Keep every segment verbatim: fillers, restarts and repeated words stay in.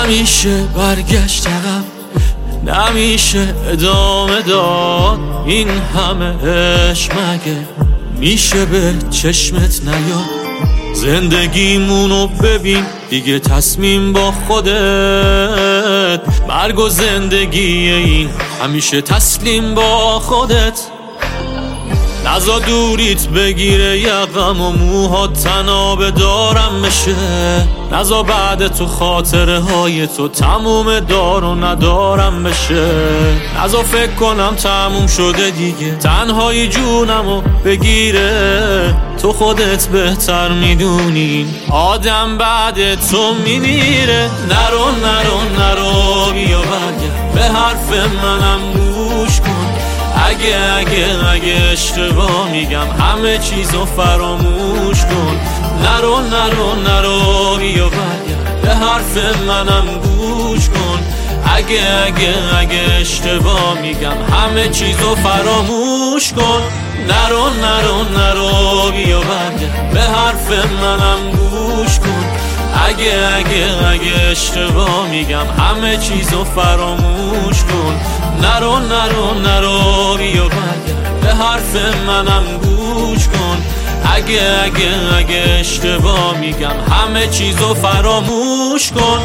نمیشه برگشت عقب، نمیشه ادامه داد. این همه عشق مگه میشه به چشمت نیاد؟ زندگیمونو ببین دیگه، تصمیم با خودت. مرگ و زندگی این همیشه تسلیم با خودت. نزا دوریت بگیره یقم و موهات تنابه دارم بشه. نزا بعد تو خاطره های تو تموم دار و ندارم بشه. نزا فکر کنم تموم شده دیگه، تنهای جونمو بگیره. تو خودت بهتر میدونی آدم بعد تو میمیره. نرو نرو نرو بیا برگرد، به حرف منم گوش کن. اگه اگه اگه اشتباه میگم همه چیزو فراموش کن. نرو نرو نرو بیا برگرد، به حرف منم گوش کن. اگه اگه اگه اشتباه میگم همه چیزو فراموش کن. نرو نرو نرو بیا برگرد، به حرف منم گوش کن. اگه اگه اگه اشتباه میگم همه چیزو فراموش کن. نرو نرو نرو بیا برگرد، به حرف منم گوش کن. اگه اگه اگه اشتباه میگم همه چیزو فراموش کن.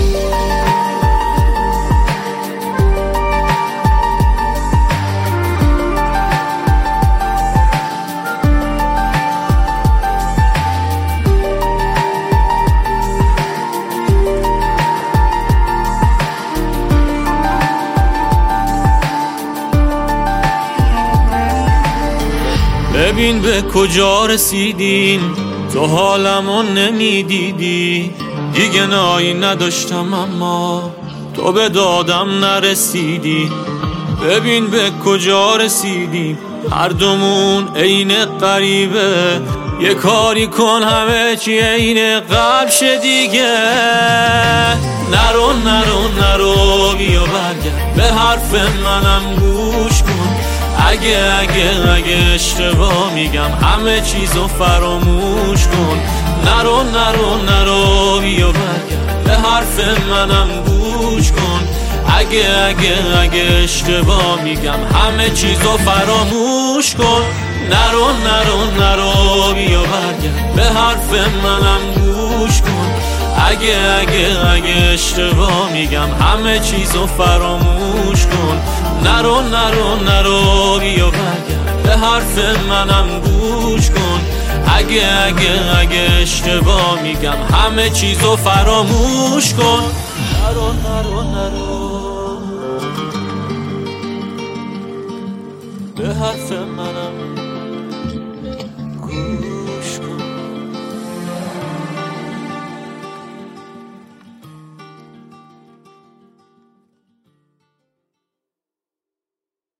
ببین به کجا رسیدیم، تو حالمو نمیدیدی. دیگه نایی نداشتم اما تو به دادم نرسیدی. ببین به کجا رسیدیم، هر دومون عین غریبه. یه کاری کن همه چی عین قبل شه دیگه. نرو نرو نرو بیا برگرد، به حرف منم گوش کن. اگه اگه اگه اشتباه میگم همه چیزو فراموش کن. نرو نرو نرو بیا برگرد، به حرف منم گوش کن. اگه اگه اگه اشتباه میگم همه چیزو فراموش کن. نرو نرو نرو بیا برگرد، به حرف منم گوش کن. اگه اگه اگه اشتباه میگم همه چیزو فراموش کن. نرو نرو نرو بیا برگرد، به حرف منم گوش کن. اگه اگه اگه اشتباه میگم همه چیزو فراموش کن. نرو نرو نرو، به حرف منم